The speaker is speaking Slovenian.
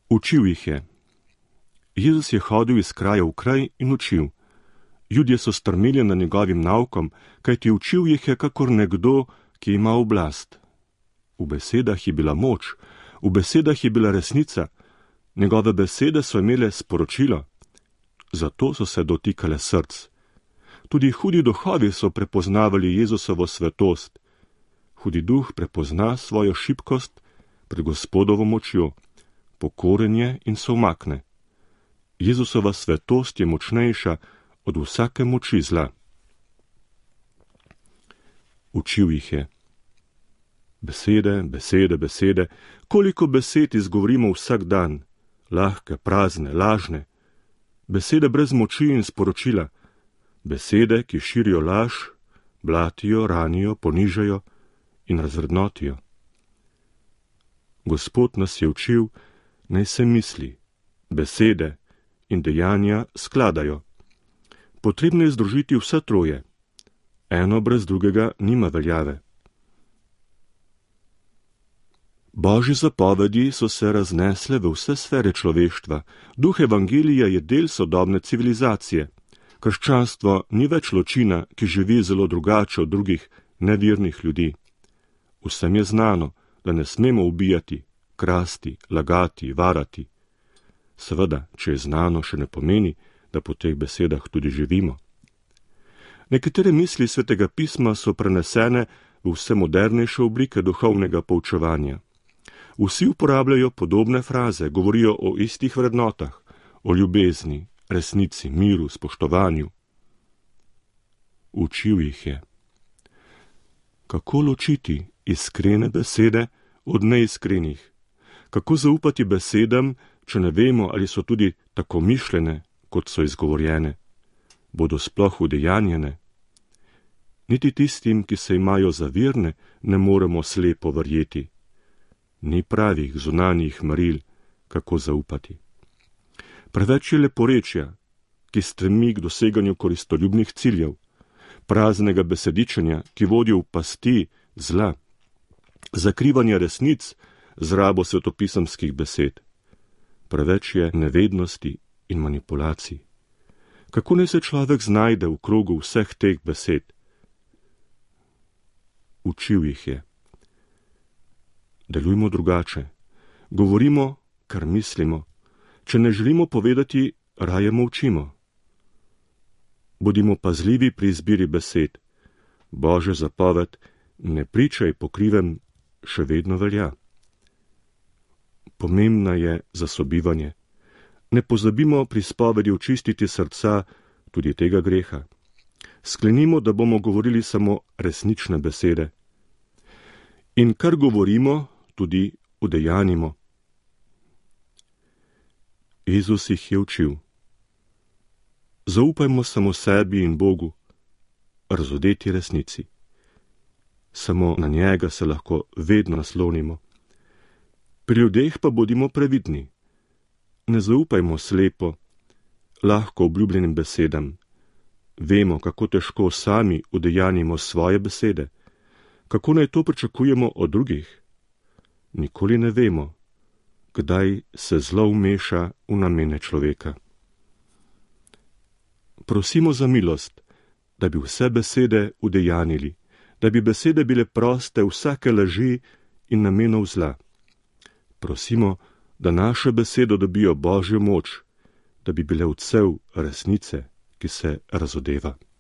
Učil jih je. Jezus je hodil iz kraja v kraj in učil. Ljudje so strmeli na njegovim naukom, kajti učil jih je kakor nekdo, ki ima oblast. V besedah je bila moč, v besedah je bila resnica, njegove besede so imele sporočilo. Zato so se dotikale src. Tudi hudi duhovi so prepoznavali Jezusovo svetost. Hudi duh prepozna svojo šibkost pred Gospodovo močjo, pokoren je in se umakne. Jezusova svetost je močnejša od vsake moči zla. Učil jih je. Besede, besede, besede, koliko besed izgovorimo vsak dan, lahke, prazne, lažne. Besede brez moči in sporočila. Besede, ki širijo laž, blatijo, ranijo, ponižajo in razvrednotijo. Gospod nas je učil, naj se misli, besede in dejanja skladajo. Potrebno je združiti vse troje. Eno brez drugega nima veljave. Božje zapovedi so se raznesle v vse sfere človeštva. Duh evangelija je del sodobne civilizacije. Krščanstvo ni več ločina, ki živi zelo drugače od drugih nevirnih ljudi. Vsem je znano, da ne smemo ubijati, krasti, lagati, varati. Seveda, če je znano, še ne pomeni, da po teh besedah tudi živimo. Nekatere misli Svetega pisma so prenesene v vse modernejše oblike duhovnega poučevanja. Vsi uporabljajo podobne fraze, govorijo o istih vrednotah, o ljubezni, resnici, miru, spoštovanju. Učil jih je. Kako ločiti iskrene besede od neiskrenih? Kako zaupati besedam, če ne vemo, ali so tudi tako mišljene, kot so izgovorjene? Bodo sploh udejanjene? Niti tistim, ki se imajo za verne, ne moremo slepo verjeti. Ni pravih zunanjih meril, kako zaupati. Preveč je leporečja, ki stremi k doseganju koristoljubnih ciljev, praznega besedičenja, ki vodi v pasti zla, zakrivanja resnic z rabo svetopisemskih besed. Preveč je nevednosti in manipulacij. Kako naj se človek znajde v krogu vseh teh besed? Učil jih je. Delujmo drugače. Govorimo, kar mislimo. Če ne želimo povedati, raje molčimo. Bodimo pazljivi pri izbiri besed. Božja zapoved, ne pričaj po krivem, še vedno velja. Pomembna je za sobivanje. Ne pozabimo pri spovedi očistiti srca tudi tega greha. Sklenimo, da bomo govorili samo resnične besede. In kar govorimo, tudi udejanimo. Jezus jih je učil. Zaupajmo samo sebi in Bogu, razodeti resnici. Samo na njega se lahko vedno naslonimo. Pri ljudeh pa bodimo previdni. Ne zaupajmo slepo, lahko obljubljenim besedam. Vemo, kako težko sami udejanimo svoje besede. Kako naj to pričakujemo od drugih? Nikoli ne vemo, kdaj se zlo vmeša v namene človeka. Prosimo za milost, da bi vse besede udejanili, da bi besede bile proste vsake laži in namenov zla. Prosimo, da naše besede dobijo Božjo moč, da bi bile odsev resnice, ki se razodeva.